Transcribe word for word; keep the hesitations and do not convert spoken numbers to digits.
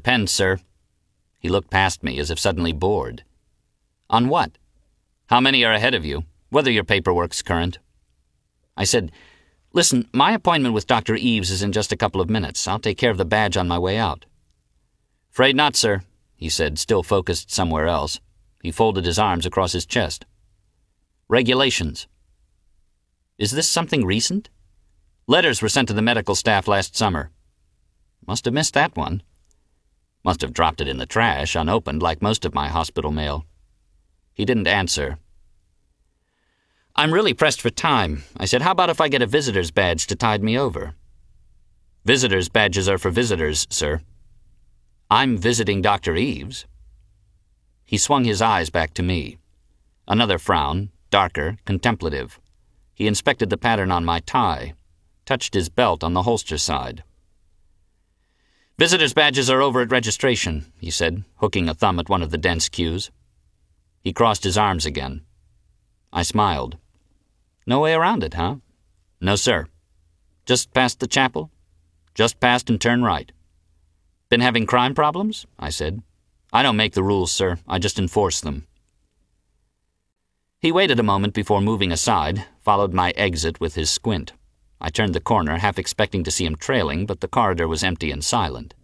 Depends, sir." He looked past me as if suddenly bored. "On what?" "How many are ahead of you, whether your paperwork's current." I said, "Listen, my appointment with Doctor Eves is in just a couple of minutes. I'll take care of the badge on my way out." "Afraid not, sir," he said, still focused somewhere else. He folded his arms across his chest. "Regulations." "Is this something recent?" "Letters were sent to the medical staff last summer." "Must have missed that one." "Must have dropped it in the trash, unopened, like most of my hospital mail." He didn't answer. "I'm really pressed for time," I said. "How about if I get a visitor's badge to tide me over?" "Visitors' badges are for visitors, sir." "I'm visiting Doctor Eves." He swung his eyes back to me. Another frown, darker, contemplative. He inspected the pattern on my tie, touched his belt on the holster side. "Visitors' badges are over at registration," he said, hooking a thumb at one of the dense queues. He crossed his arms again. I smiled. "No way around it, huh?" "No, sir." "Just past the chapel?" "Just past and turn right." "Been having crime problems?" I said. "I don't make the rules, sir. I just enforce them." He waited a moment before moving aside, followed my exit with his squint. I turned the corner, half expecting to see him trailing, but the corridor was empty and silent.